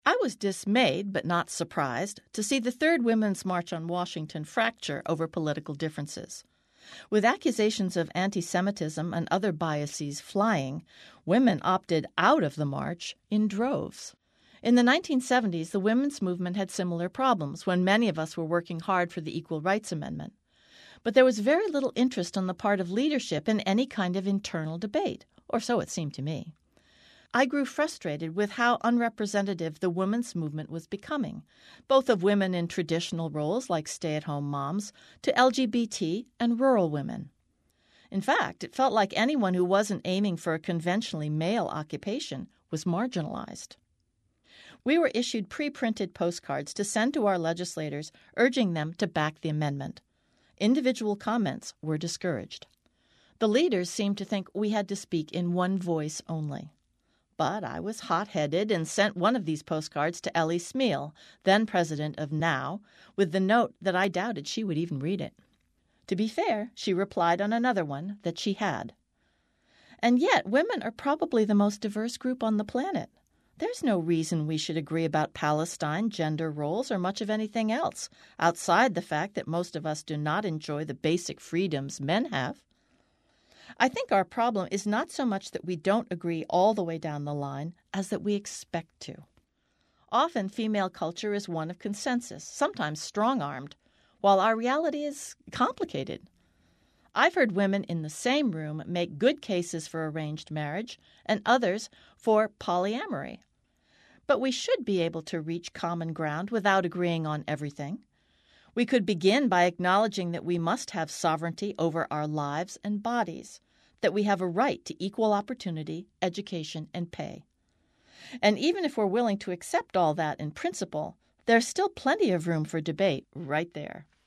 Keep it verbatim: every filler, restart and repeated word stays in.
I was dismayed, but not surprised, to see the Third Women's March on Washington fracture over political differences. With accusations of anti-Semitism and other biases flying, women opted out of the march in droves. In the nineteen seventies, the women's movement had similar problems when many of us were working hard for the Equal Rights Amendment. But there was very little interest on the part of leadership in any kind of internal debate, or so it seemed to me. I grew frustrated with how unrepresentative the women's movement was becoming, both of women in traditional roles like stay-at-home moms to L G B T and rural women. In fact, it felt like anyone who wasn't aiming for a conventionally male occupation was marginalized. We were issued pre-printed postcards to send to our legislators urging them to back the amendment. Individual comments were discouraged. The leaders seemed to think we had to speak in one voice only. But I was hot-headed and sent one of these postcards to Ellie Smeal, then president of NOW, with the note that I doubted she would even read it. To be fair, she replied on another one that she had. And yet, women are probably the most diverse group on the planet. There's no reason we should agree about Palestine, gender roles, or much of anything else, outside the fact that most of us do not enjoy the basic freedoms men have. I think our problem is not so much that we don't agree all the way down the line as that we expect to. Often female culture is one of consensus, sometimes strong-armed, while our reality is complicated. I've heard women in the same room make good cases for arranged marriage and others for polyamory. But we should be able to reach common ground without agreeing on everything. We could begin by acknowledging that we must have sovereignty over our lives and bodies, that we have a right to equal opportunity, education, and pay. And even if we're willing to accept all that in principle, there's still plenty of room for debate right there.